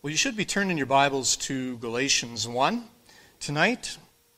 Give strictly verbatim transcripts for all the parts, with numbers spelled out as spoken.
Well, you should be turning your Bibles to Galatians one tonight.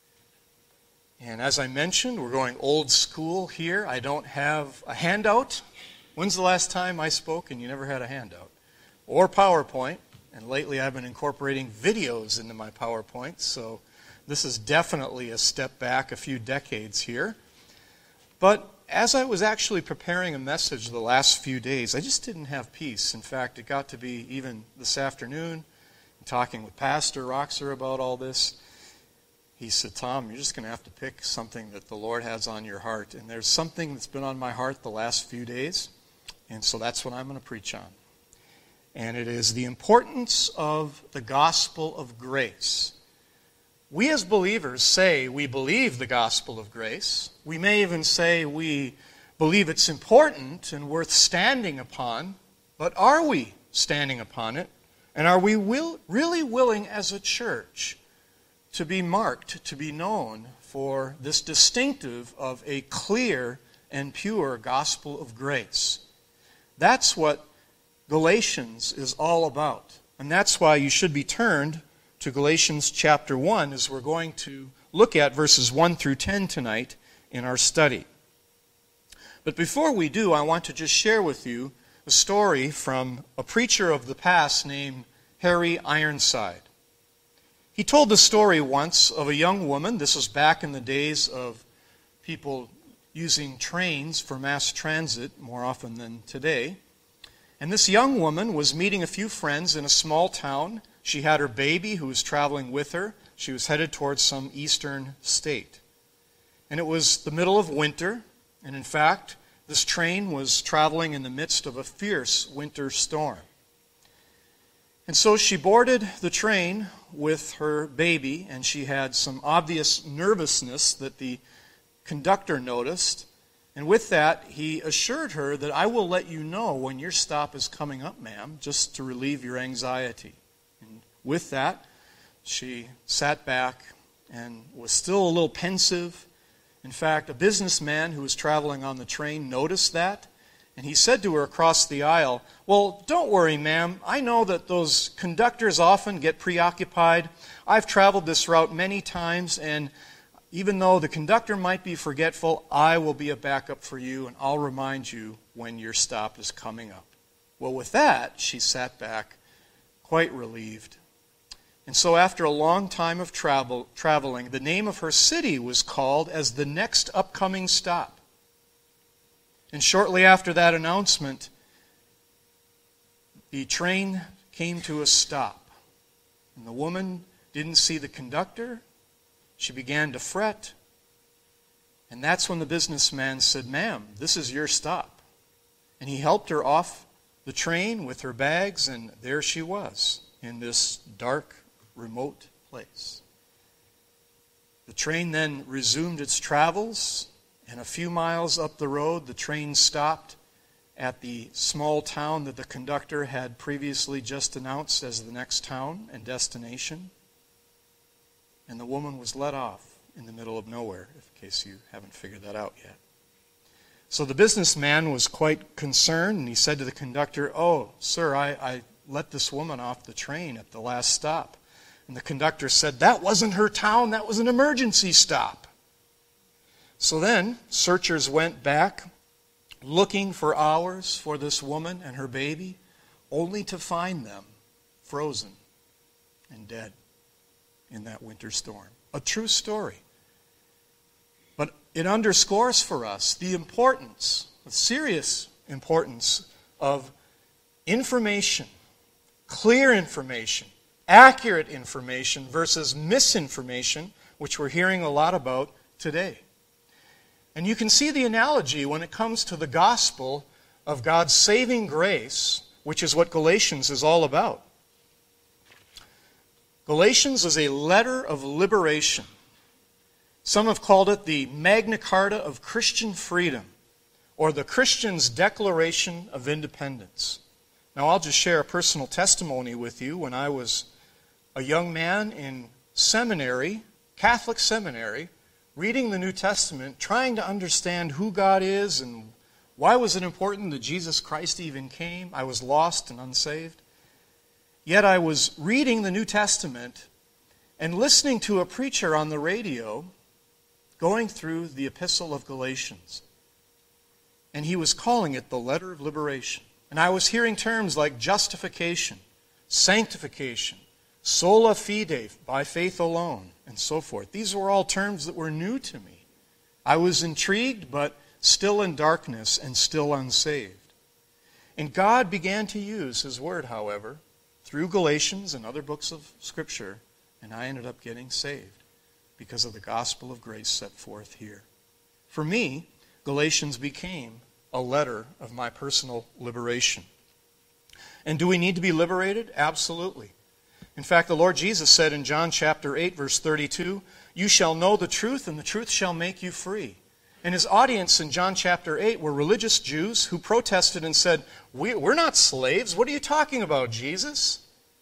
And as I mentioned, we're going old school here. I don't have a handout. When's the last time I spoke and you never had a handout? Or PowerPoint. And lately I've been incorporating videos into my PowerPoint. So this is definitely a step back a few decades here. But as I was actually preparing a message the last few days, I just didn't have peace. In fact, it got to be even this afternoon, talking with Pastor Roxer about all this. He said, Tom, you're just going to have to pick something that the Lord has on your heart. And there's something that's been on my heart the last few days, and so that's what I'm going to preach on. And it is the importance of the gospel of grace. We as believers say we believe the gospel of grace. We may even say we believe it's important and worth standing upon, but are we standing upon it? And are we will, really willing as a church to be marked, to be known for this distinctive of a clear and pure gospel of grace? That's what Galatians is all about. And that's why you should be turned to Galatians chapter one, as we're going to look at verses one through ten tonight in our study. But before we do, I want to just share with you a story from a preacher of the past named Harry Ironside. He told the story once of a young woman. This was back in the days of people using trains for mass transit more often than today. And this young woman was meeting a few friends in a small town. She had her baby who was traveling with her. She was headed towards some eastern state. And it was the middle of winter, and in fact, this train was traveling in the midst of a fierce winter storm. And so she boarded the train with her baby, and she had some obvious nervousness that the conductor noticed. And with that, he assured her that I will let you know when your stop is coming up, ma'am, just to relieve your anxiety. And with that, she sat back and was still a little pensive. In fact, a businessman who was traveling on the train noticed that, and he said to her across the aisle, well, don't worry, ma'am. I know that those conductors often get preoccupied. I've traveled this route many times, and even though the conductor might be forgetful, I will be a backup for you, and I'll remind you when your stop is coming up. Well, with that, she sat back quite relieved. And so after a long time of travel, traveling, the name of her city was called as the next upcoming stop. And shortly after that announcement, the train came to a stop. And the woman didn't see the conductor. She began to fret. And that's when the businessman said, ma'am, this is your stop. And he helped her off the train with her bags, and there she was in this dark, remote place. The train then resumed its travels, and a few miles up the road, the train stopped at the small town that the conductor had previously just announced as the next town and destination. And the woman was let off in the middle of nowhere, in case you haven't figured that out yet. So the businessman was quite concerned, and he said to the conductor, oh, sir, I, I let this woman off the train at the last stop. And the conductor said, that wasn't her town, that was an emergency stop. So then, searchers went back, looking for hours for this woman and her baby, only to find them frozen and dead in that winter storm. A true story. But it underscores for us the importance, the serious importance of information, clear information, accurate information versus misinformation, which we're hearing a lot about today. And you can see the analogy when it comes to the gospel of God's saving grace, which is what Galatians is all about. Galatians is a letter of liberation. Some have called it the Magna Carta of Christian freedom, or the Christian's Declaration of Independence. Now, I'll just share a personal testimony with you. When I was a young man in seminary, Catholic seminary, reading the New Testament, trying to understand who God is and why was it important that Jesus Christ even came, I was lost and unsaved. Yet I was reading the New Testament and listening to a preacher on the radio going through the Epistle of Galatians. And he was calling it the letter of liberation. And I was hearing terms like justification, sanctification, sola fide, by faith alone, and so forth. These were all terms that were new to me. I was intrigued, but still in darkness and still unsaved. And God began to use His Word, however, through Galatians and other books of Scripture, and I ended up getting saved because of the gospel of grace set forth here. For me, Galatians became a letter of my personal liberation. And do we need to be liberated? Absolutely. In fact, the Lord Jesus said in John chapter eight, verse thirty-two, "You shall know the truth, and the truth shall make you free." And His audience in John chapter eight were religious Jews who protested and said, we, we're not slaves. What are you talking about, Jesus?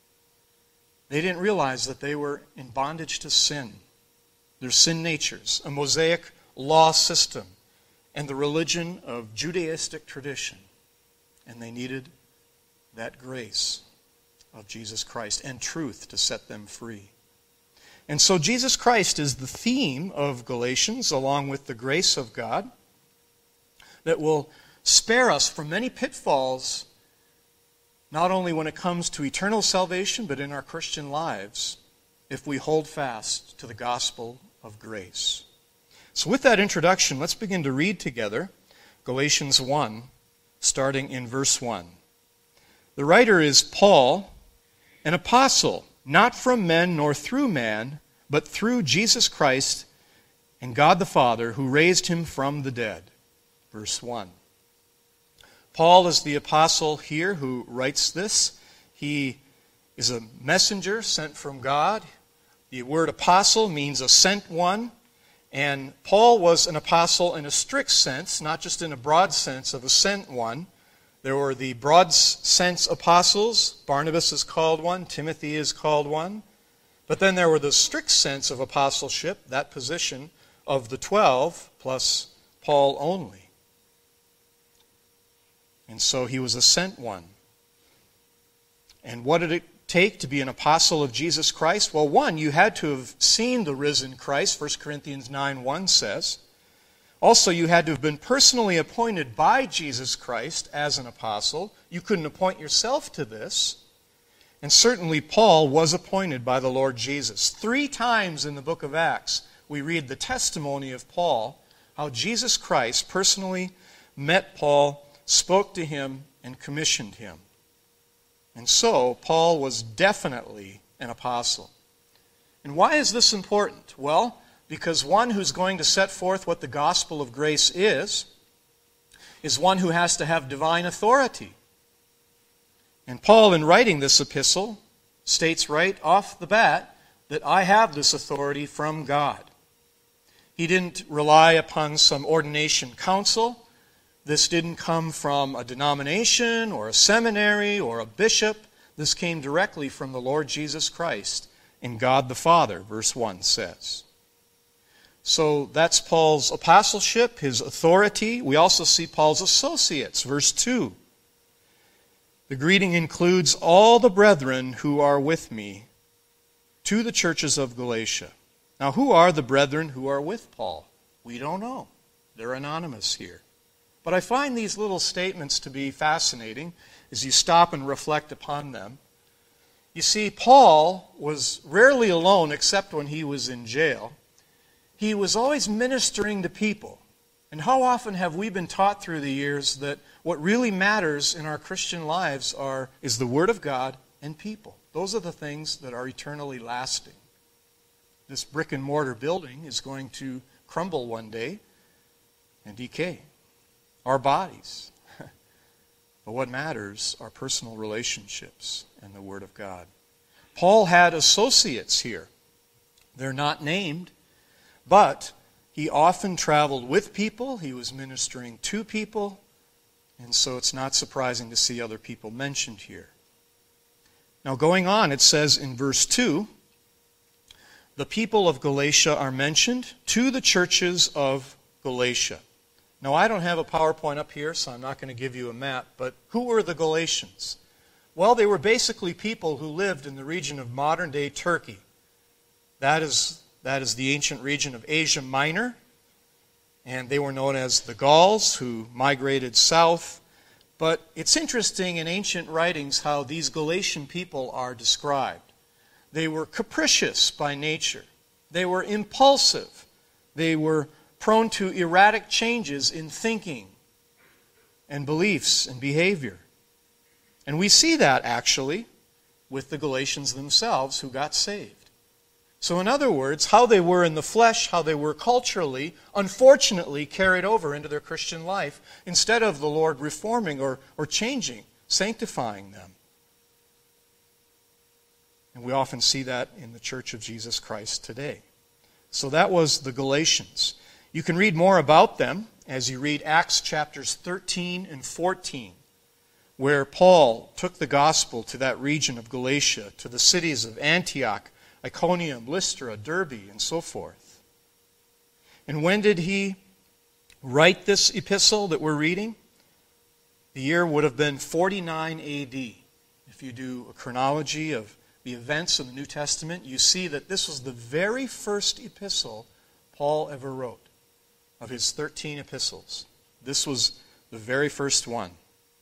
They didn't realize that they were in bondage to sin, their sin natures, a Mosaic law system, and the religion of Judaistic tradition. And they needed that grace of Jesus Christ and truth to set them free. And so Jesus Christ is the theme of Galatians, along with the grace of God, that will spare us from many pitfalls, not only when it comes to eternal salvation, but in our Christian lives, if we hold fast to the gospel of grace. So with that introduction, let's begin to read together Galatians one, starting in verse one. The writer is Paul, an apostle, not from men nor through man, but through Jesus Christ and God the Father, who raised him from the dead. Verse one. Paul is the apostle here who writes this. He is a messenger sent from God. The word apostle means a sent one. And Paul was an apostle in a strict sense, not just in a broad sense of a sent one. There were the broad sense apostles. Barnabas is called one. Timothy is called one. But then there were the strict sense of apostleship, that position of the twelve plus Paul only. And so he was a sent one. And what did it take to be an apostle of Jesus Christ? Well, one, you had to have seen the risen Christ, First Corinthians nine one says. Also, you had to have been personally appointed by Jesus Christ as an apostle. You couldn't appoint yourself to this. And certainly Paul was appointed by the Lord Jesus. Three times in the book of Acts, we read the testimony of Paul, how Jesus Christ personally met Paul, spoke to him, and commissioned him. And so, Paul was definitely an apostle. And why is this important? Well, because one who's going to set forth what the gospel of grace is, is one who has to have divine authority. And Paul, in writing this epistle, states right off the bat that I have this authority from God. He didn't rely upon some ordination council. This didn't come from a denomination or a seminary or a bishop. This came directly from the Lord Jesus Christ and God the Father, verse one says. So that's Paul's apostleship, his authority. We also see Paul's associates, verse two. The greeting includes all the brethren who are with me to the churches of Galatia. Now, who are the brethren who are with Paul? We don't know. They're anonymous here. But I find these little statements to be fascinating as you stop and reflect upon them. You see, Paul was rarely alone except when he was in jail. He was always ministering to people. And how often have we been taught through the years that what really matters in our Christian lives are is the Word of God and people. Those are the things that are eternally lasting. This brick and mortar building is going to crumble one day and decay. Our bodies. But what matters are personal relationships and the Word of God. Paul had associates here. They're not named, but he often traveled with people. He was ministering to people. And so it's not surprising to see other people mentioned here. Now going on, it says in verse two, the people of Galatia are mentioned to the churches of Galatia. Now, I don't have a PowerPoint up here, so I'm not going to give you a map, but who were the Galatians? Well, they were basically people who lived in the region of modern-day Turkey. That is, that is the ancient region of Asia Minor, and they were known as the Gauls, who migrated south. But it's interesting in ancient writings how these Galatian people are described. They were capricious by nature. They were impulsive. They were prone to erratic changes in thinking and beliefs and behavior. And we see that, actually, with the Galatians themselves who got saved. So in other words, how they were in the flesh, how they were culturally, unfortunately carried over into their Christian life instead of the Lord reforming or, or changing, sanctifying them. And we often see that in the Church of Jesus Christ today. So that was the Galatians. You can read more about them as you read Acts chapters thirteen and fourteen, where Paul took the gospel to that region of Galatia, to the cities of Antioch, Iconium, Lystra, Derbe, and so forth. And when did he write this epistle that we're reading? The year would have been forty-nine A D. If you do a chronology of the events of the New Testament, you see that this was the very first epistle Paul ever wrote. Of his thirteen epistles, this was the very first one.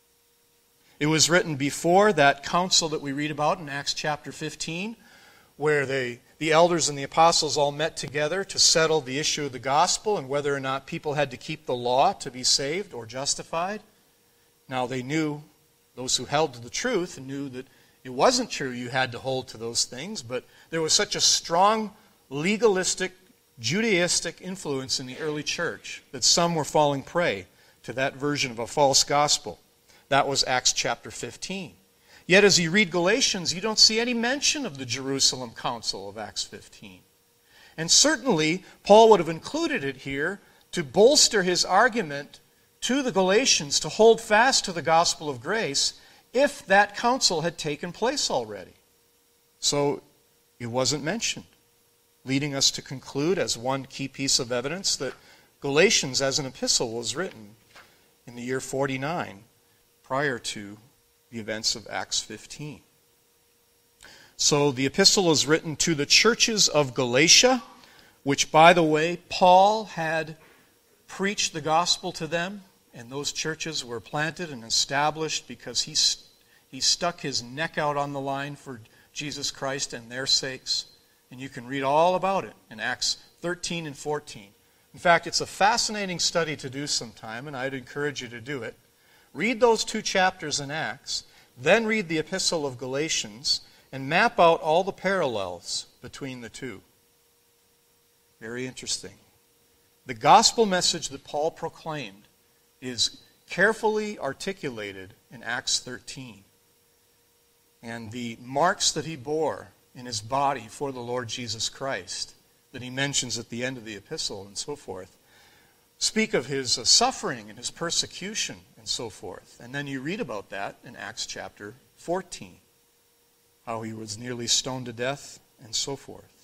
It was written before that council that we read about in Acts chapter fifteen, where they, the elders and the apostles all met together to settle the issue of the gospel and whether or not people had to keep the law to be saved or justified. Now they knew, those who held to the truth knew that it wasn't true you had to hold to those things, but there was such a strong legalistic, Judaistic influence in the early church that some were falling prey to that version of a false gospel. That was Acts chapter fifteen. Yet as you read Galatians, you don't see any mention of the Jerusalem Council of Acts fifteen. And certainly, Paul would have included it here to bolster his argument to the Galatians to hold fast to the gospel of grace if that council had taken place already. So it wasn't mentioned, leading us to conclude as one key piece of evidence that Galatians as an epistle was written in the year forty-nine, prior to the events of Acts fifteen. So the epistle is written to the churches of Galatia, which, by the way, Paul had preached the gospel to them, and those churches were planted and established because he, he stuck his neck out on the line for Jesus Christ and their sakes. And you can read all about it in Acts thirteen and fourteen. In fact, it's a fascinating study to do sometime, and I'd encourage you to do it. Read those two chapters in Acts, then read the epistle of Galatians, and map out all the parallels between the two. Very interesting. The gospel message that Paul proclaimed is carefully articulated in Acts thirteen. And the marks that he bore in his body for the Lord Jesus Christ, that he mentions at the end of the epistle and so forth, speak of his uh, suffering and his persecution and so forth. And then you read about that in Acts chapter fourteen, how he was nearly stoned to death and so forth.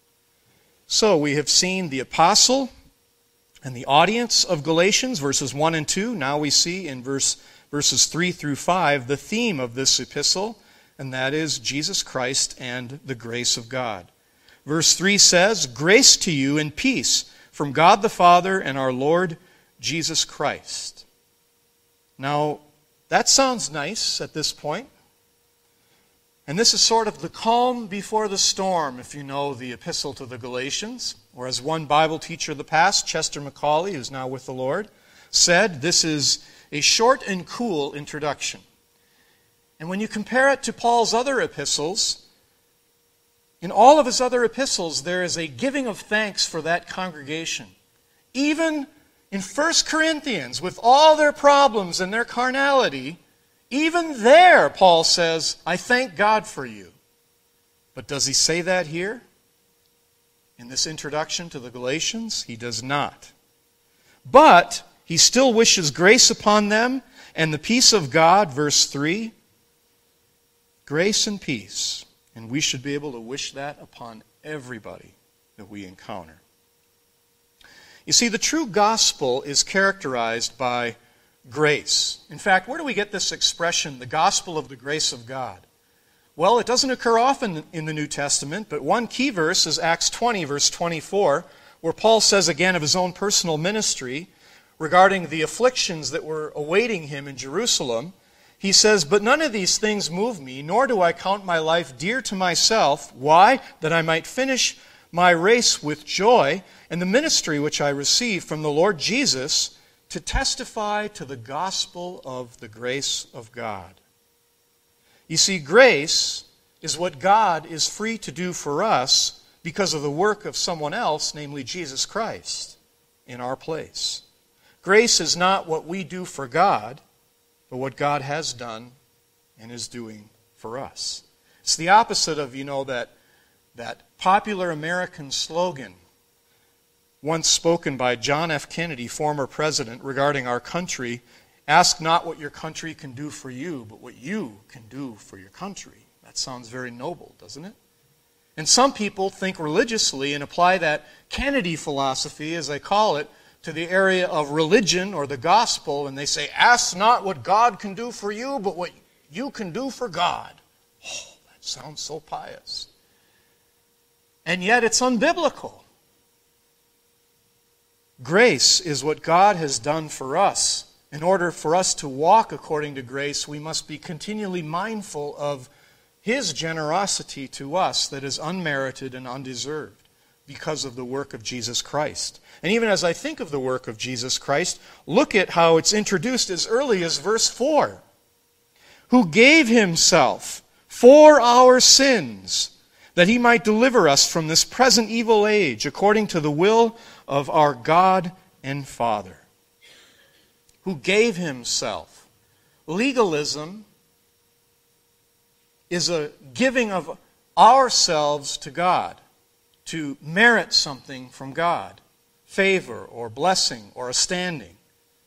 So we have seen the apostle and the audience of Galatians, verses one and two. Now we see in verse, verses three through five the theme of this epistle, and that is Jesus Christ and the grace of God. Verse three says, "Grace to you and peace from God the Father and our Lord Jesus Christ." Now, that sounds nice at this point. And this is sort of the calm before the storm, if you know the epistle to the Galatians. Or as one Bible teacher of the past, Chester McCauley, who's now with the Lord, said, this is a short and cool introduction. And when you compare it to Paul's other epistles, in all of his other epistles, there is a giving of thanks for that congregation. Even in First Corinthians, with all their problems and their carnality, even there, Paul says, I thank God for you. But does he say that here? In this introduction to the Galatians? He does not. But he still wishes grace upon them and the peace of God, verse three. Grace and peace. And we should be able to wish that upon everybody that we encounter. You see, the true gospel is characterized by grace. In fact, where do we get this expression, the gospel of the grace of God? Well, it doesn't occur often in the New Testament, but one key verse is Acts twenty, verse twenty-four, where Paul says again of his own personal ministry regarding the afflictions that were awaiting him in Jerusalem. He says, "But none of these things move me, nor do I count my life dear to myself." Why? "That I might finish my race with joy, and the ministry which I received from the Lord Jesus, to testify to the gospel of the grace of God." You see, grace is what God is free to do for us because of the work of someone else, namely Jesus Christ, in our place. Grace is not what we do for God, but what God has done and is doing for us. It's the opposite of, you know, that, that popular American slogan once spoken by John F. Kennedy, former president, regarding our country: "Ask not what your country can do for you, but what you can do for your country." That sounds very noble, doesn't it? And some people think religiously and apply that Kennedy philosophy, as they call it, to the area of religion or the gospel, and they say, "Ask not what God can do for you, but what you can do for God." Oh, that sounds so pious. And yet it's unbiblical. Grace is what God has done for us. In order for us to walk according to grace, we must be continually mindful of His generosity to us that is unmerited and undeserved because of the work of Jesus Christ. And even as I think of the work of Jesus Christ, look at how it's introduced as early as verse four. "Who gave Himself for our sins, that He might deliver us from this present evil age, according to the will of our God and Father." Who gave Himself. Legalism is a giving of ourselves to God to merit something from God, favor or blessing or a standing.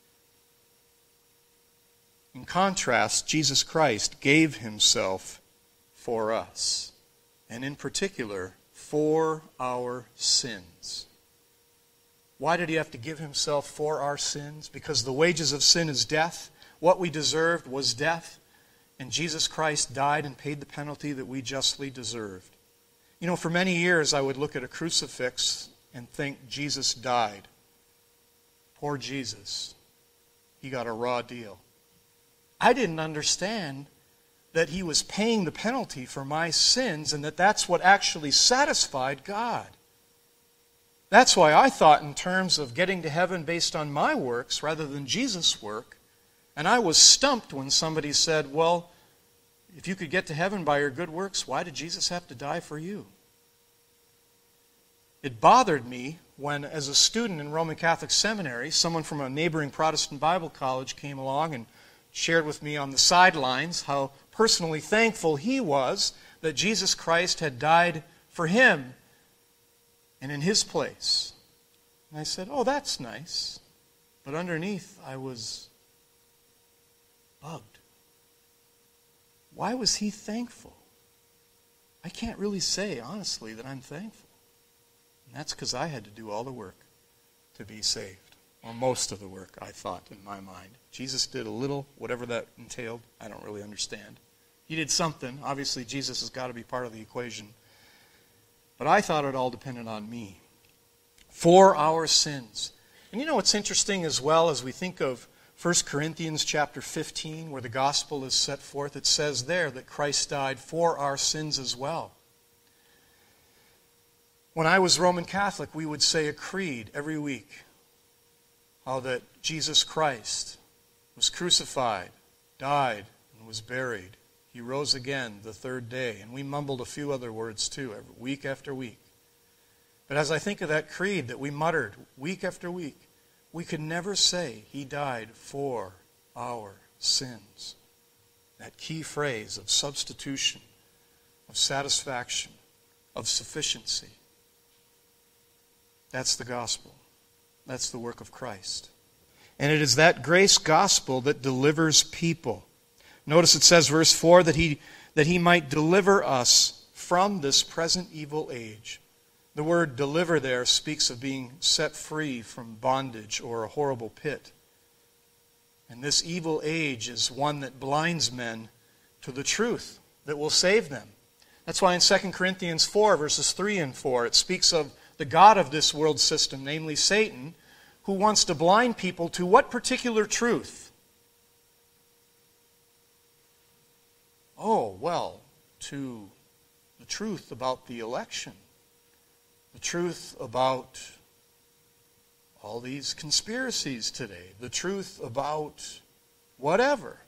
In contrast, Jesus Christ gave Himself for us, and in particular, for our sins. Why did He have to give Himself for our sins? Because the wages of sin is death. What we deserved was death. And Jesus Christ died and paid the penalty that we justly deserved. You know, for many years I would look at a crucifix and think Jesus died. Poor Jesus. He got a raw deal. I didn't understand that He was paying the penalty for my sins and that that's what actually satisfied God. That's why I thought in terms of getting to heaven based on my works rather than Jesus' work. And I was stumped when somebody said, "Well, if you could get to heaven by your good works, why did Jesus have to die for you?" It bothered me when, as a student in Roman Catholic Seminary, someone from a neighboring Protestant Bible college came along and shared with me on the sidelines how personally thankful he was that Jesus Christ had died for him and in his place. And I said, "Oh, that's nice." But underneath, I was bugged. Why was he thankful? I can't really say, honestly, that I'm thankful. And that's because I had to do all the work to be saved. Or most of the work, I thought, in my mind. Jesus did a little, whatever that entailed. I don't really understand. He did something. Obviously, Jesus has got to be part of the equation. But I thought it all depended on me. For our sins. And you know what's interesting as well as we think of First Corinthians chapter fifteen, where the gospel is set forth, it says there that Christ died for our sins as well. When I was Roman Catholic, we would say a creed every week. How that Jesus Christ was crucified, died, and was buried. He rose again the third day. And we mumbled a few other words too, every, week after week. But as I think of that creed that we muttered week after week, we could never say He died for our sins. That key phrase of substitution, of satisfaction, of sufficiency. That's the gospel. That's the work of Christ. And it is that grace gospel that delivers people. Notice it says, verse four, that he, that he might deliver us from this present evil age. The word deliver there speaks of being set free from bondage or a horrible pit. And this evil age is one that blinds men to the truth that will save them. That's why in Second Corinthians four, verses three and four, it speaks of the god of this world system, namely Satan, who wants to blind people to what particular truth? Oh, well, to the truth about the election, the truth about all these conspiracies today, the truth about whatever.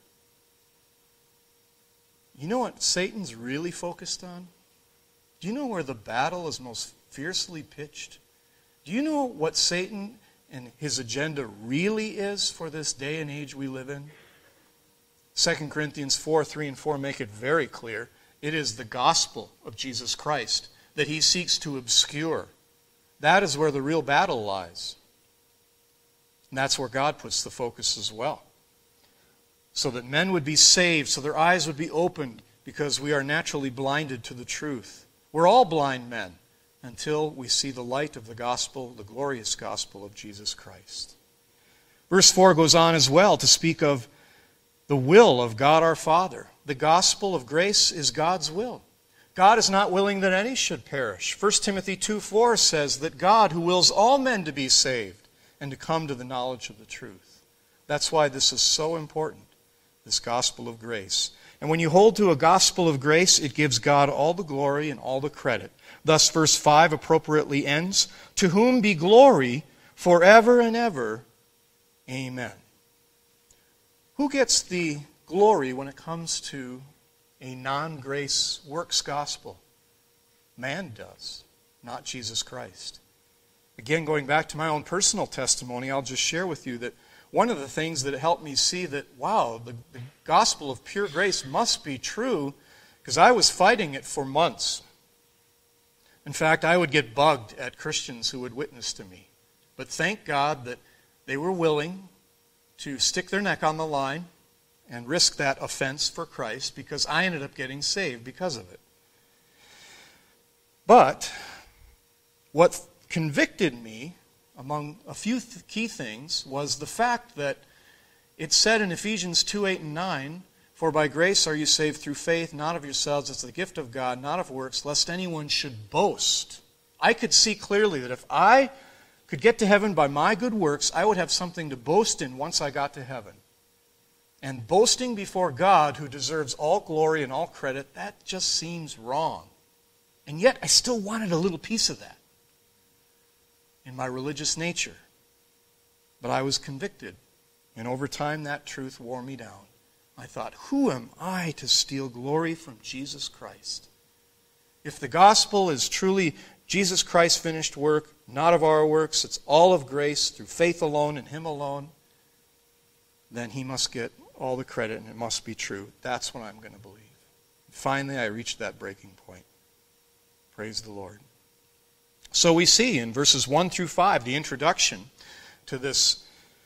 You know what Satan's really focused on? Do you know where the battle is most fiercely pitched? Do you know what Satan and his agenda really is for this day and age we live in? Second Corinthians four, three and four make it very clear. It is the gospel of Jesus Christ that he seeks to obscure. That is where the real battle lies. And that's where God puts the focus as well. So that men would be saved, so their eyes would be opened, because we are naturally blinded to the truth. We're all blind men until we see the light of the gospel, the glorious gospel of Jesus Christ. Verse four goes on as well to speak of the will of God our Father. The gospel of grace is God's will. God is not willing that any should perish. First Timothy two four says that God, who wills all men to be saved and to come to the knowledge of the truth. That's why this is so important, this gospel of grace. And when you hold to a gospel of grace, it gives God all the glory and all the credit. Thus, verse five appropriately ends, "To whom be glory forever and ever. Amen." Who gets the glory when it comes to a non-grace works gospel? Man does, not Jesus Christ. Again, going back to my own personal testimony, I'll just share with you that one of the things that helped me see that, wow, the, the gospel of pure grace must be true, because I was fighting it for months. In fact, I would get bugged at Christians who would witness to me. But thank God that they were willing to stick their neck on the line and risk that offense for Christ, because I ended up getting saved because of it. But what convicted me, among a few th- key things, was the fact that it said in Ephesians two, eight, and nine, "For by grace are you saved through faith, not of yourselves, it's the gift of God, not of works, lest anyone should boast." I could see clearly that if I could get to heaven by my good works, I would have something to boast in once I got to heaven. And boasting before God, who deserves all glory and all credit, that just seems wrong. And yet, I still wanted a little piece of that in my religious nature. But I was convicted. And over time, that truth wore me down. I thought, who am I to steal glory from Jesus Christ? If the gospel is truly Jesus Christ's finished work, not of our works, it's all of grace through faith alone and Him alone, then He must get all the credit and it must be true. That's what I'm going to believe. Finally, I reached that breaking point. Praise the Lord. So we see in verses one through five the introduction to this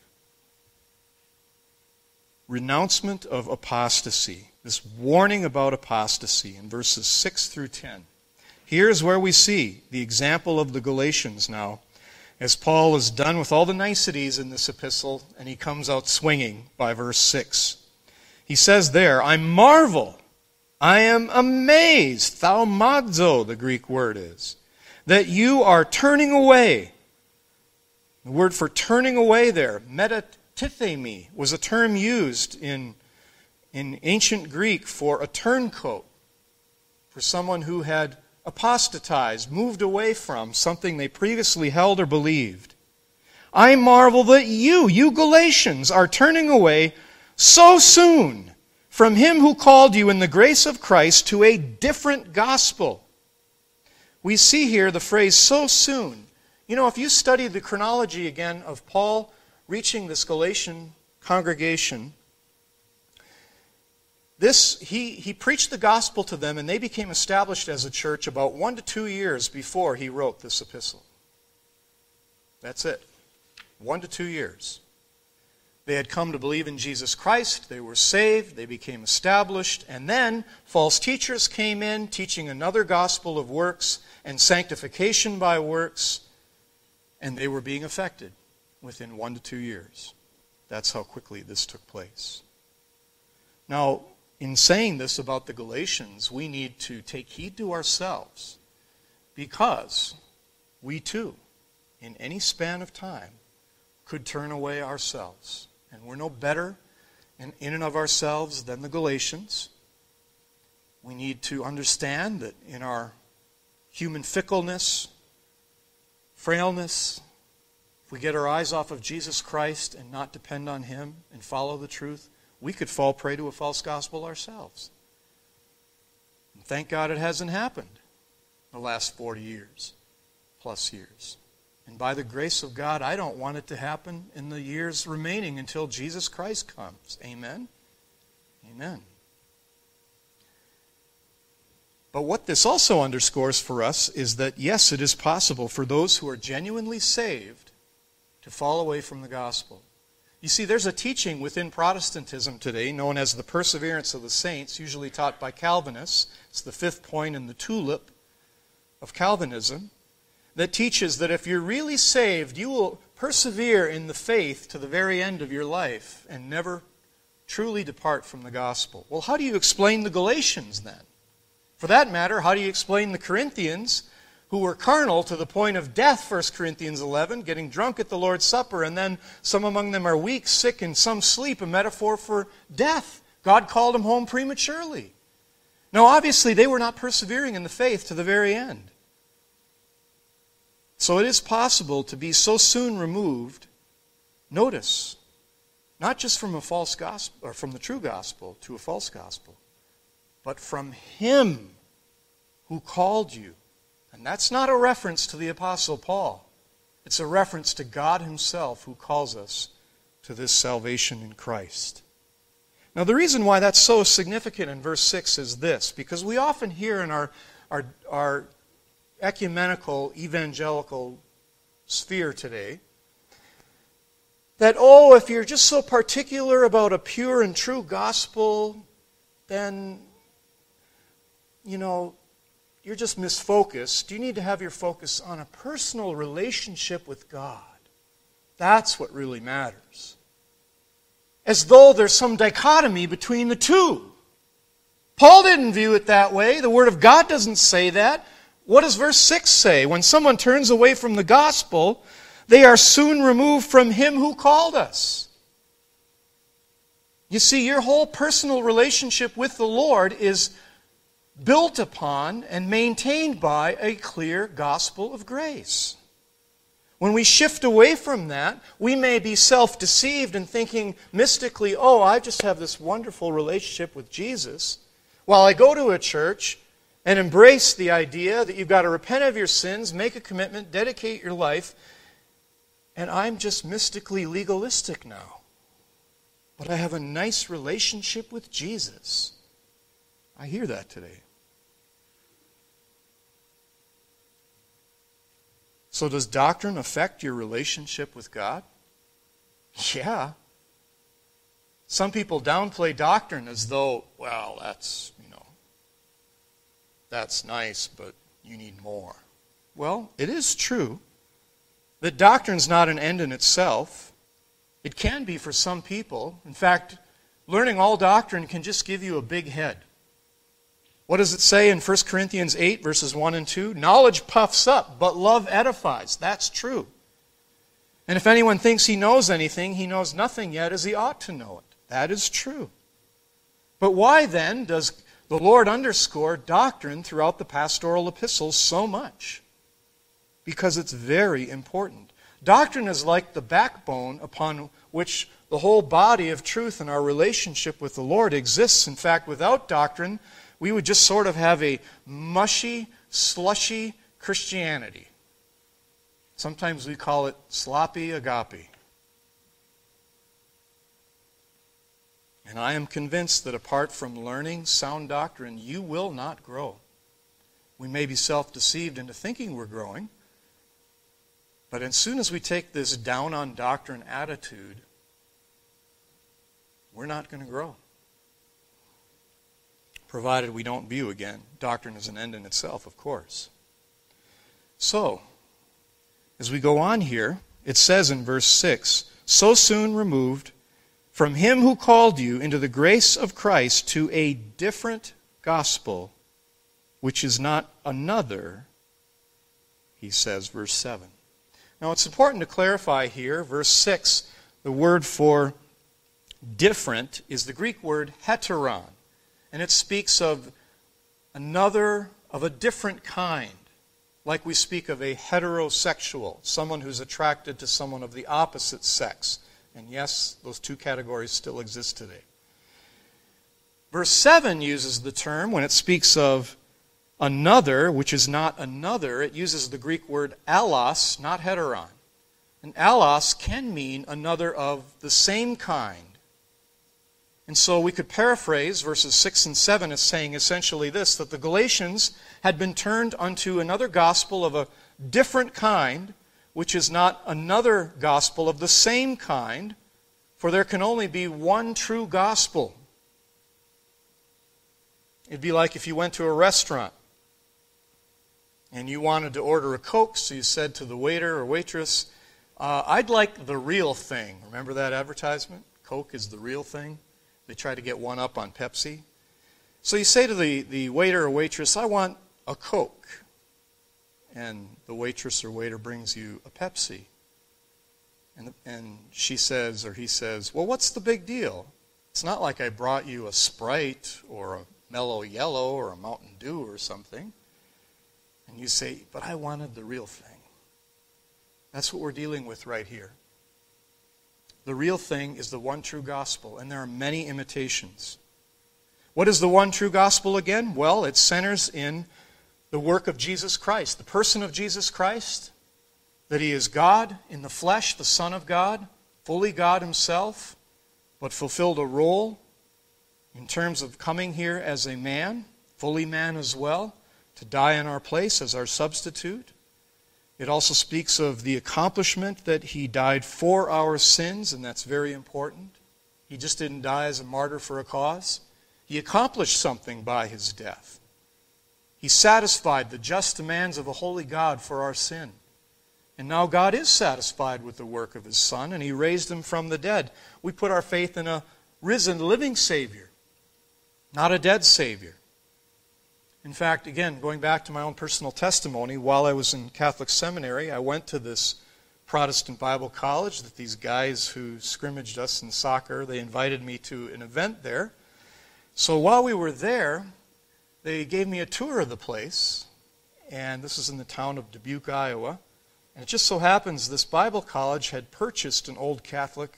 renouncement of apostasy, this warning about apostasy in verses six through ten. Here's where we see the example of the Galatians now, as Paul is done with all the niceties in this epistle, and he comes out swinging by verse six. He says there, "I marvel, I am amazed," thaumazo the Greek word is, "that you are turning away." The word for turning away there, metatithemi, was a term used in, in ancient Greek for a turncoat, for someone who had apostatized, moved away from something they previously held or believed. "I marvel that you, you Galatians, are turning away so soon from Him who called you in the grace of Christ to a different gospel." We see here the phrase "so soon." You know, if you study the chronology again of Paul reaching this Galatian congregation, This he, he preached the gospel to them, and they became established as a church about one to two years before he wrote this epistle. That's it. One to two years. They had come to believe in Jesus Christ. They were saved. They became established. And then false teachers came in, teaching another gospel of works and sanctification by works. And they were being affected within one to two years. That's how quickly this took place. Now, in saying this about the Galatians, we need to take heed to ourselves, because we too, in any span of time, could turn away ourselves. And we're no better in, in and of ourselves than the Galatians. We need to understand that in our human fickleness, frailness, if we get our eyes off of Jesus Christ and not depend on Him and follow the truth, we could fall prey to a false gospel ourselves. And thank God it hasn't happened the last forty years, plus years. And by the grace of God, I don't want it to happen in the years remaining until Jesus Christ comes. Amen? Amen. But what this also underscores for us is that, yes, it is possible for those who are genuinely saved to fall away from the gospel. You see, there's a teaching within Protestantism today known as the perseverance of the saints, usually taught by Calvinists. It's the fifth point in the tulip of Calvinism, that teaches that if you're really saved, you will persevere in the faith to the very end of your life and never truly depart from the gospel. Well, how do you explain the Galatians then? For that matter, how do you explain the Corinthians who were carnal to the point of death, First Corinthians eleven, getting drunk at the Lord's Supper, and then some among them are weak, sick, and some sleep, a metaphor for death. God called them home prematurely. Now, obviously, they were not persevering in the faith to the very end. So it is possible to be so soon removed, notice, not just from a false gospel, or from the true gospel to a false gospel, but from Him who called you. And that's not a reference to the Apostle Paul. It's a reference to God Himself who calls us to this salvation in Christ. Now, the reason why that's so significant in verse six is this, because we often hear in our, our, our ecumenical, evangelical sphere today that, oh, if you're just so particular about a pure and true gospel, then, you know, you're just misfocused. You need to have your focus on a personal relationship with God. That's what really matters. As though there's some dichotomy between the two. Paul didn't view it that way. The Word of God doesn't say that. What does verse six say? When someone turns away from the gospel, they are soon removed from Him who called us. You see, your whole personal relationship with the Lord is built upon and maintained by a clear gospel of grace. When we shift away from that, we may be self-deceived and thinking mystically, oh, I just have this wonderful relationship with Jesus, while I go to a church and embrace the idea that you've got to repent of your sins, make a commitment, dedicate your life, and I'm just mystically legalistic now. But I have a nice relationship with Jesus. I hear that today. So does doctrine affect your relationship with God? Yeah. Some people downplay doctrine as though, well, that's, you know, that's nice, but you need more. Well, it is true that doctrine's not an end in itself. It can be for some people. In fact, learning all doctrine can just give you a big head. What does it say in First Corinthians eight, verses one and two? Knowledge puffs up, but love edifies. That's true. And if anyone thinks he knows anything, he knows nothing yet as he ought to know it. That is true. But why then does the Lord underscore doctrine throughout the pastoral epistles so much? Because it's very important. Doctrine is like the backbone upon which the whole body of truth in our relationship with the Lord exists. In fact, without doctrine, we would just sort of have a mushy, slushy Christianity. Sometimes we call it sloppy agape. And I am convinced that apart from learning sound doctrine, you will not grow. We may be self-deceived into thinking we're growing, but as soon as we take this down-on-doctrine attitude, we're not going to grow. Provided we don't view, again, doctrine as an end in itself, of course. So, as we go on here, it says in verse six, so soon removed from him who called you into the grace of Christ to a different gospel, which is not another, he says, verse seven. Now it's important to clarify here, verse six, the word for different is the Greek word heteron, and it speaks of another, of a different kind, like we speak of a heterosexual, someone who's attracted to someone of the opposite sex. And yes, those two categories still exist today. Verse seven uses the term, when it speaks of another, which is not another, it uses the Greek word allos, not heteron. And allos can mean another of the same kind. And so we could paraphrase verses six and seven as saying essentially this, that the Galatians had been turned unto another gospel of a different kind, which is not another gospel of the same kind, for there can only be one true gospel. It'd be like if you went to a restaurant and you wanted to order a Coke, so you said to the waiter or waitress, uh, I'd like the real thing. Remember that advertisement? Coke is the real thing. They try to get one up on Pepsi. So you say to the, the waiter or waitress, I want a Coke. And the waitress or waiter brings you a Pepsi. And, and she says, or he says, well, what's the big deal? It's not like I brought you a Sprite or a Mellow Yellow or a Mountain Dew or something. And you say, but I wanted the real thing. That's what we're dealing with right here. The real thing is the one true gospel, and there are many imitations. What is the one true gospel again? Well, it centers in the work of Jesus Christ, the person of Jesus Christ, that he is God in the flesh, the Son of God, fully God himself, but fulfilled a role in terms of coming here as a man, fully man as well, to die in our place as our substitute. It also speaks of the accomplishment that he died for our sins, and that's very important. He just didn't die as a martyr for a cause. He accomplished something by his death. He satisfied the just demands of a holy God for our sin. And now God is satisfied with the work of his Son, and he raised him from the dead. We put our faith in a risen, living Savior, not a dead Savior. In fact, again, going back to my own personal testimony, while I was in Catholic seminary, I went to this Protestant Bible college that these guys who scrimmaged us in soccer, they invited me to an event there. So while we were there, they gave me a tour of the place, and this is in the town of Dubuque, Iowa. And it just so happens this Bible college had purchased an old Catholic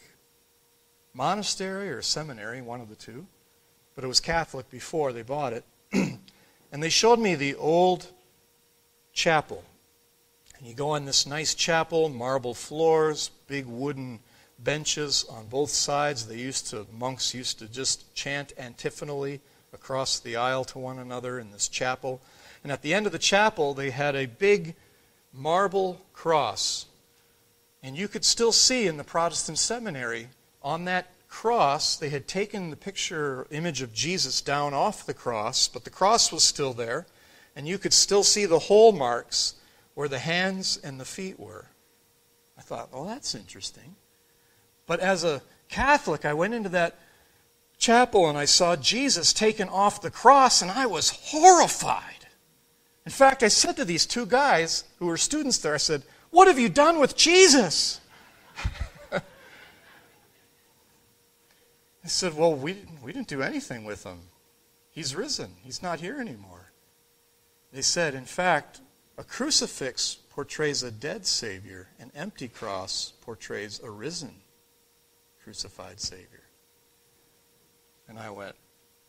monastery or seminary, one of the two, but it was Catholic before they bought it. And they showed me the old chapel. And you go in this nice chapel, marble floors, big wooden benches on both sides. They used to, monks used to just chant antiphonally across the aisle to one another in this chapel. And at the end of the chapel, they had a big marble cross. And you could still see in the Protestant seminary, on that cross, they had taken the picture, image of Jesus down off the cross, but the cross was still there, and you could still see the hole marks where the hands and the feet were. I thought, well, that's interesting. But as a Catholic, I went into that chapel and I saw Jesus taken off the cross, and I was horrified. In fact, I said to these two guys who were students there, I said, what have you done with Jesus? I said, well, we didn't, we didn't do anything with him. He's risen. He's not here anymore. They said, in fact, a crucifix portrays a dead Savior. An empty cross portrays a risen, crucified Savior. And I went,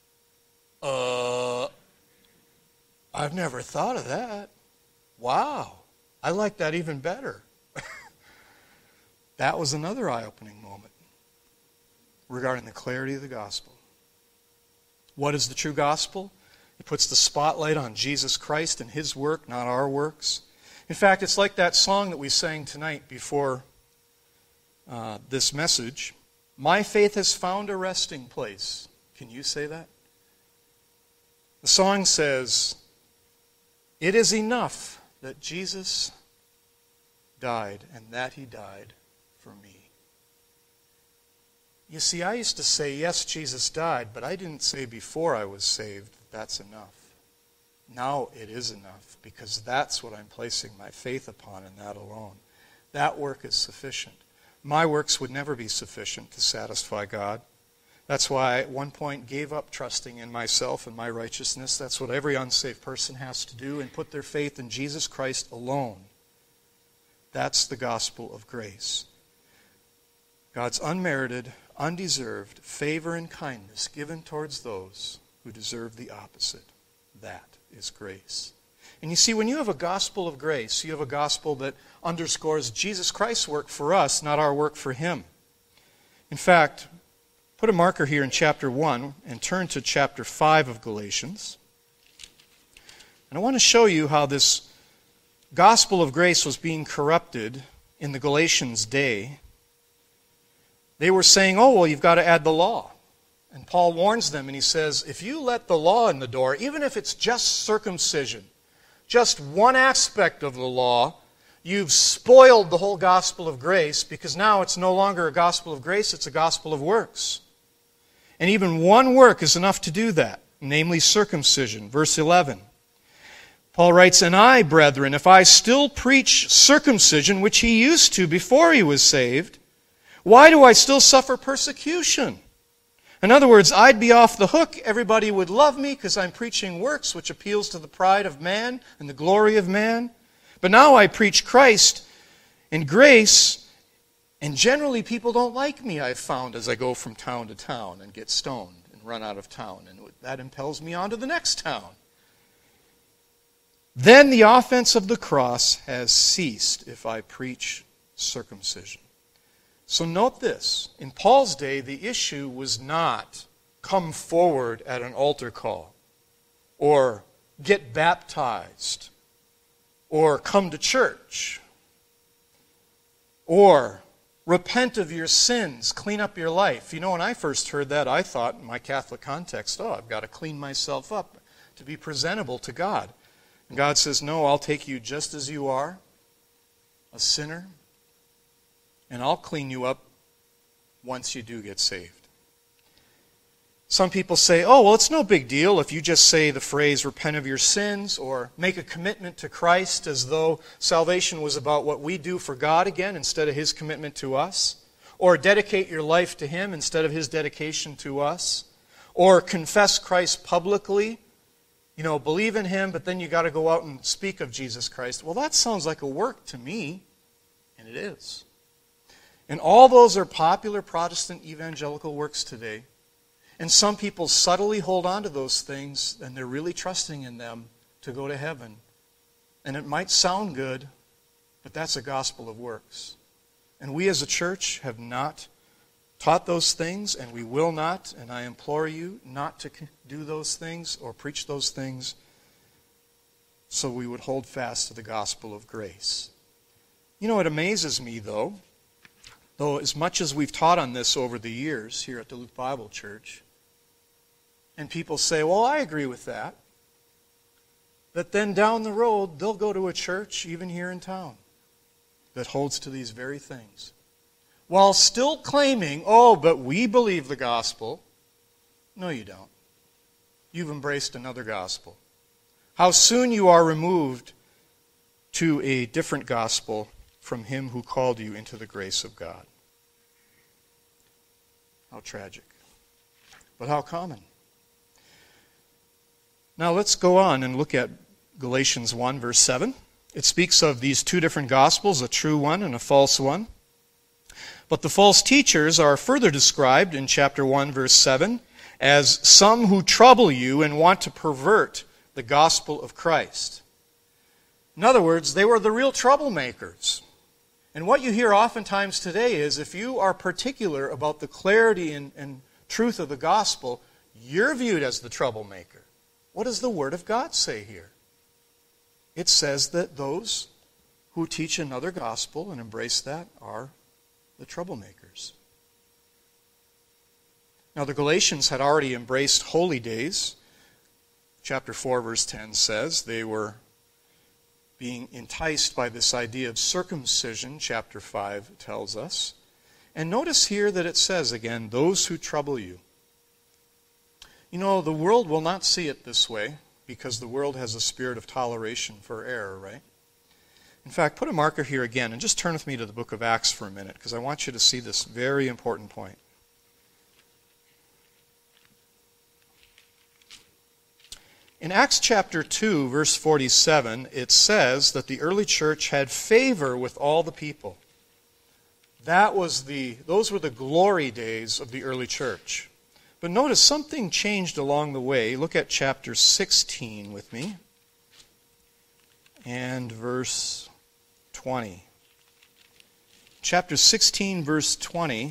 uh, I've never thought of that. Wow. I like that even better. That was another eye-opening moment regarding the clarity of the gospel. What is the true gospel? It puts the spotlight on Jesus Christ and his work, not our works. In fact, it's like that song that we sang tonight before uh, this message. My faith has found a resting place. Can you say that? The song says, it is enough that Jesus died and that he died for me. You see, I used to say, yes, Jesus died, but I didn't say before I was saved that that's enough. Now it is enough, because that's what I'm placing my faith upon, and that alone. That work is sufficient. My works would never be sufficient to satisfy God. That's why I at one point gave up trusting in myself and my righteousness. That's what every unsaved person has to do, and put their faith in Jesus Christ alone. That's the gospel of grace. God's unmerited, undeserved favor and kindness given towards those who deserve the opposite. That is grace. And you see, when you have a gospel of grace, you have a gospel that underscores Jesus Christ's work for us, not our work for Him. In fact, put a marker here in chapter one and turn to chapter five of Galatians. And I want to show you how this gospel of grace was being corrupted in the Galatians' day. They were saying, oh, well, you've got to add the law. And Paul warns them, and he says, if you let the law in the door, even if it's just circumcision, just one aspect of the law, you've spoiled the whole gospel of grace, because now it's no longer a gospel of grace, it's a gospel of works. And even one work is enough to do that, namely circumcision. Verse eleven. Paul writes, and I, brethren, if I still preach circumcision, which he used to before he was saved, why do I still suffer persecution? In other words, I'd be off the hook. Everybody would love me because I'm preaching works, which appeals to the pride of man and the glory of man. But now I preach Christ and grace, and generally people don't like me, I've found, as I go from town to town and get stoned and run out of town. And that impels me on to the next town. Then the offense of the cross has ceased if I preach circumcision. So note this. In Paul's day, the issue was not come forward at an altar call, or get baptized, or come to church, or repent of your sins, clean up your life. You know, when I first heard that, I thought in my Catholic context, oh, I've got to clean myself up to be presentable to God. And God says, no, I'll take you just as you are, a sinner, and I'll clean you up once you do get saved. Some people say, oh, well, it's no big deal if you just say the phrase, repent of your sins, or make a commitment to Christ as though salvation was about what we do for God again instead of His commitment to us, or dedicate your life to Him instead of His dedication to us, or confess Christ publicly, you know, believe in Him, but then you got to go out and speak of Jesus Christ. Well, that sounds like a work to me, and it is. And all those are popular Protestant evangelical works today. And some people subtly hold on to those things, and they're really trusting in them to go to heaven. And it might sound good, but that's a gospel of works. And we as a church have not taught those things, and we will not, and I implore you not to do those things or preach those things, so we would hold fast to the gospel of grace. You know, it amazes me, though, though as much as we've taught on this over the years here at Duluth Bible Church, and people say, well, I agree with that, that then down the road, they'll go to a church, even here in town, that holds to these very things, while still claiming, oh, but we believe the gospel. No, you don't. You've embraced another gospel. How soon you are removed to a different gospel from Him who called you into the grace of God. How tragic. But how common. Now let's go on and look at Galatians one, verse seven. It speaks of these two different gospels, a true one and a false one. But the false teachers are further described in chapter one, verse seven, as some who trouble you and want to pervert the gospel of Christ. In other words, they were the real troublemakers. And what you hear oftentimes today is if you are particular about the clarity and, and truth of the gospel, you're viewed as the troublemaker. What does the Word of God say here? It says that those who teach another gospel and embrace that are the troublemakers. Now the Galatians had already embraced holy days. Chapter four, verse ten says they were being enticed by this idea of circumcision, chapter five tells us. And notice here that it says again, those who trouble you. You know, the world will not see it this way because the world has a spirit of toleration for error, right? In fact, put a marker here again and just turn with me to the book of Acts for a minute because I want you to see this very important point. In Acts chapter two, verse forty-seven, it says that the early church had favor with all the people. That was the, those were the glory days of the early church. But notice something changed along the way. Look at chapter sixteen with me and verse twenty. Chapter sixteen, verse twenty.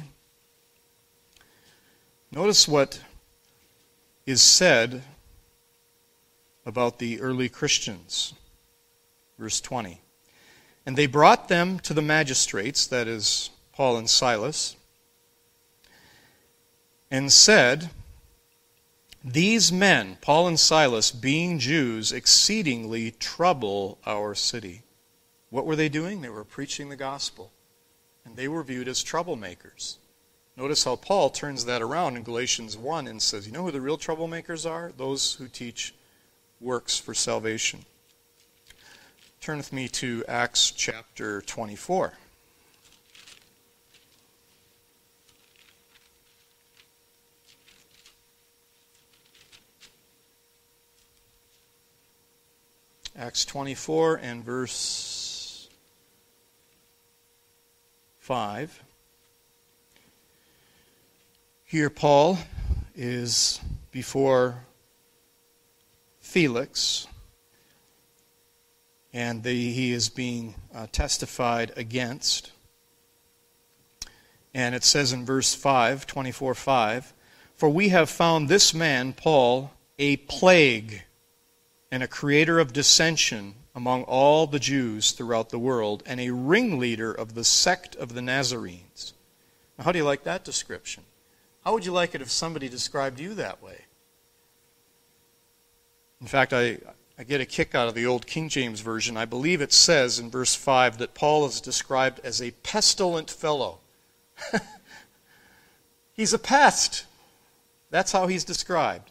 Notice what is said about the early Christians. Verse twenty. And they brought them to the magistrates, that is, Paul and Silas, and said, these men, Paul and Silas, being Jews, exceedingly trouble our city. What were they doing? They were preaching the gospel. And they were viewed as troublemakers. Notice how Paul turns that around in Galatians one and says, you know who the real troublemakers are? Those who teach works for salvation. Turn with me to Acts chapter twenty-four. Acts twenty-four and verse five. Here Paul is before Felix, and the, he is being uh, testified against. And it says in verse five, twenty-four five, for we have found this man, Paul, a plague and a creator of dissension among all the Jews throughout the world, and a ringleader of the sect of the Nazarenes. Now, how do you like that description? How would you like it if somebody described you that way? In fact, I, I get a kick out of the old King James Version. I believe it says in verse five that Paul is described as a pestilent fellow. He's a pest. That's how he's described.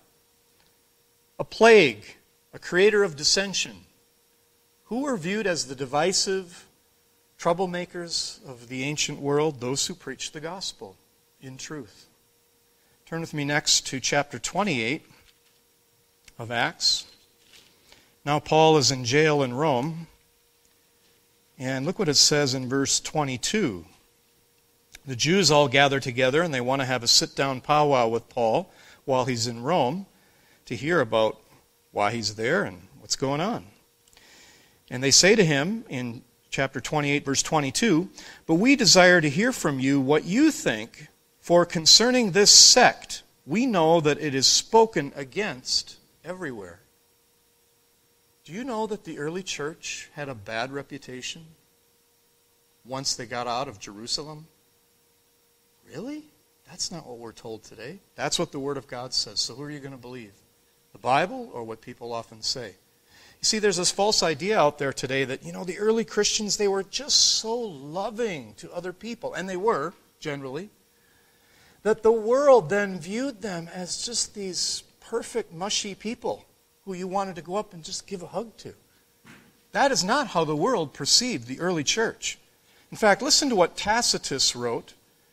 A plague, a creator of dissension. Who are viewed as the divisive troublemakers of the ancient world? Those who preach the gospel in truth. Turn with me next to chapter twenty-eight of Acts. Now Paul is in jail in Rome. And look what it says in verse twenty-two. The Jews all gather together and they want to have a sit-down powwow with Paul while he's in Rome to hear about why he's there and what's going on. And they say to him in chapter twenty-eight, verse twenty-two, but we desire to hear from you what you think, for concerning this sect, we know that it is spoken against everywhere. Do you know that the early church had a bad reputation once they got out of Jerusalem? Really? That's not what we're told today. That's what the Word of God says. So who are you going to believe? The Bible or what people often say? You see, there's this false idea out there today that, you know, the early Christians, they were just so loving to other people, and they were, generally, that the world then viewed them as just these perfect, mushy people who you wanted to go up and just give a hug to. That is not how the world perceived the early church. In fact, listen to what Tacitus wrote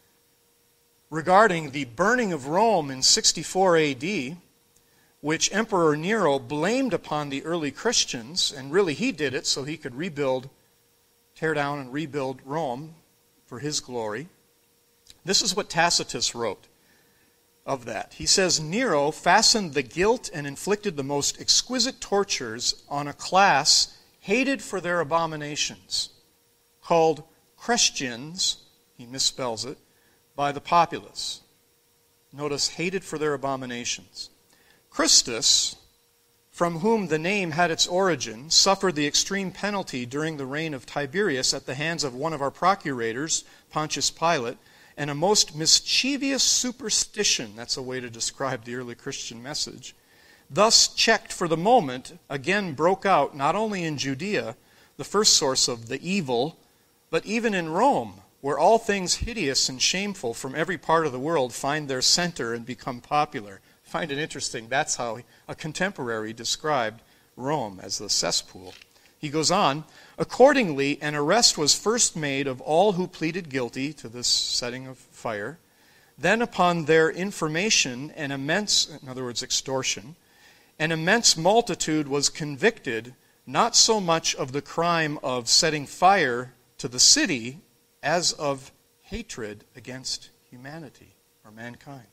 regarding the burning of Rome in sixty-four A D, which Emperor Nero blamed upon the early Christians, and really he did it so he could rebuild, tear down and rebuild Rome for his glory. This is what Tacitus wrote of that. He says, Nero fastened the guilt and inflicted the most exquisite tortures on a class hated for their abominations, called Christians, he misspells it, by the populace. Notice, hated for their abominations. Christus, from whom the name had its origin, suffered the extreme penalty during the reign of Tiberius at the hands of one of our procurators, Pontius Pilate, and a most mischievous superstition, that's a way to describe the early Christian message, thus checked for the moment, again broke out not only in Judea, the first source of the evil, but even in Rome, where all things hideous and shameful from every part of the world find their center and become popular. I find it interesting. That's how a contemporary described Rome, as the cesspool. He goes on, accordingly, an arrest was first made of all who pleaded guilty to this setting of fire. Then upon their information, an immense, in other words, extortion, an immense multitude was convicted, not so much of the crime of setting fire to the city as of hatred against humanity or mankind.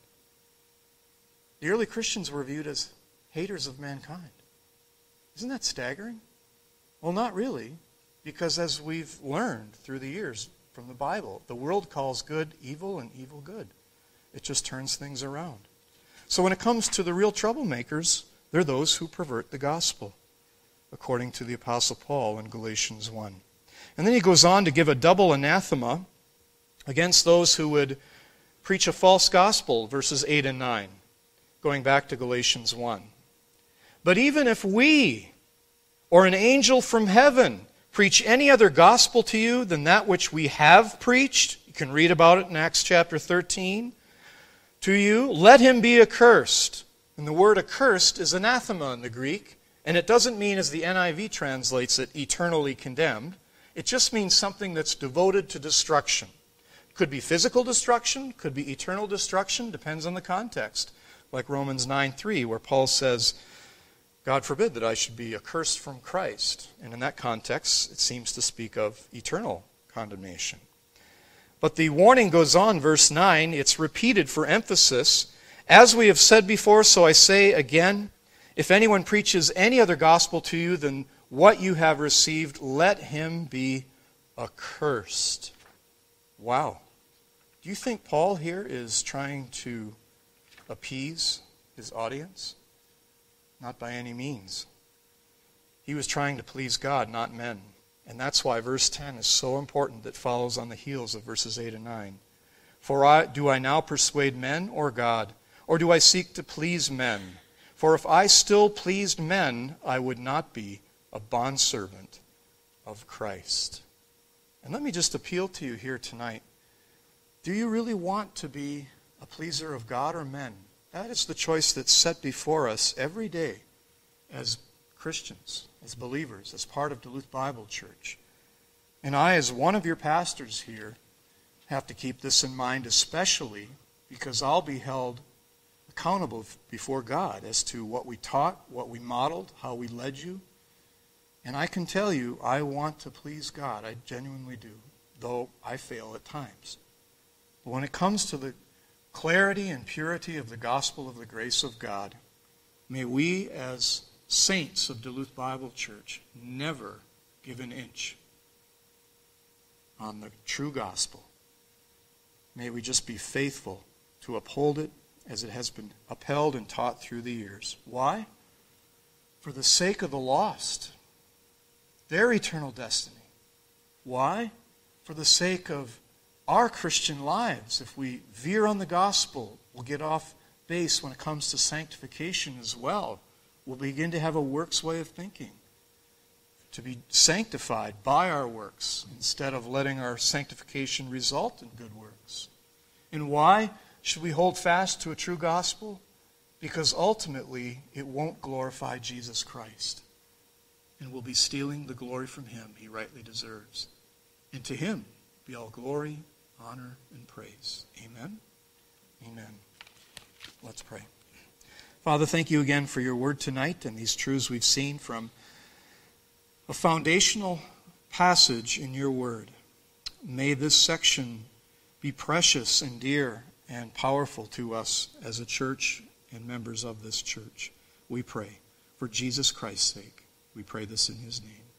The early Christians were viewed as haters of mankind. Isn't that staggering? Well, not really, because as we've learned through the years from the Bible, the world calls good evil and evil good. It just turns things around. So when it comes to the real troublemakers, they're those who pervert the gospel, according to the Apostle Paul in Galatians one. And then he goes on to give a double anathema against those who would preach a false gospel, verses eight and nine, going back to Galatians one. But even if we or an angel from heaven preach any other gospel to you than that which we have preached, you can read about it in Acts chapter thirteen, to you, let him be accursed. And the word accursed is anathema in the Greek, and it doesn't mean, as the N I V translates it, eternally condemned. It just means something that's devoted to destruction. Could be physical destruction, could be eternal destruction, depends on the context. Like Romans nine three, where Paul says, God forbid that I should be accursed from Christ. And in that context, it seems to speak of eternal condemnation. But the warning goes on, verse nine, it's repeated for emphasis. As we have said before, so I say again, if anyone preaches any other gospel to you than what you have received, let him be accursed. Wow. Do you think Paul here is trying to appease his audience? Not by any means. He was trying to please God, not men. And that's why verse ten is so important, that follows on the heels of verses eight and nine. For I, do I now persuade men or God? Or do I seek to please men? For if I still pleased men, I would not be a bondservant of Christ. And let me just appeal to you here tonight. Do you really want to be a pleaser of God or men? That is the choice that's set before us every day as Christians, as believers, as part of Duluth Bible Church. And I, as one of your pastors here, have to keep this in mind, especially because I'll be held accountable before God as to what we taught, what we modeled, how we led you. And I can tell you, I want to please God. I genuinely do, though I fail at times. But when it comes to the clarity and purity of the gospel of the grace of God, may we as saints of Duluth Bible Church never give an inch on the true gospel. May we just be faithful to uphold it as it has been upheld and taught through the years. Why? For the sake of the lost, their eternal destiny. Why? For the sake of our Christian lives. If we veer on the gospel, we'll get off base when it comes to sanctification as well. We'll begin to have a works way of thinking, to be sanctified by our works instead of letting our sanctification result in good works. And why should we hold fast to a true gospel? Because ultimately it won't glorify Jesus Christ, and we'll be stealing the glory from him he rightly deserves. And to him be all glory, honor, and praise. Amen? Amen. Let's pray. Father, thank you again for your word tonight and these truths we've seen from a foundational passage in your word. May this section be precious and dear and powerful to us as a church and members of this church. We pray. For Jesus Christ's sake, we pray this in his name.